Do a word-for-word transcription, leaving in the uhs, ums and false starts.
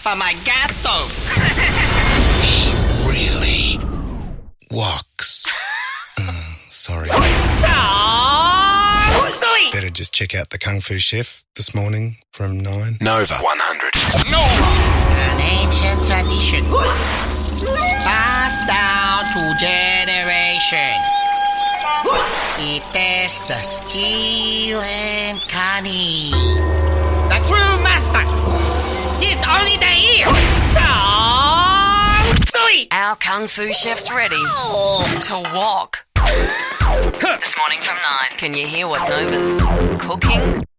for my gas stove. He really walks. uh, sorry. So sweet. Better just check out the Kung Fu Chef this morning from nine. Nova one hundred. Nova. An ancient tradition. Passed down to generation. It tests the skill and cunning. The true master is only the ear. So sweet. Our Kung Fu Chef's ready Oh. to walk. This morning from nine. Can you hear what Nova's cooking?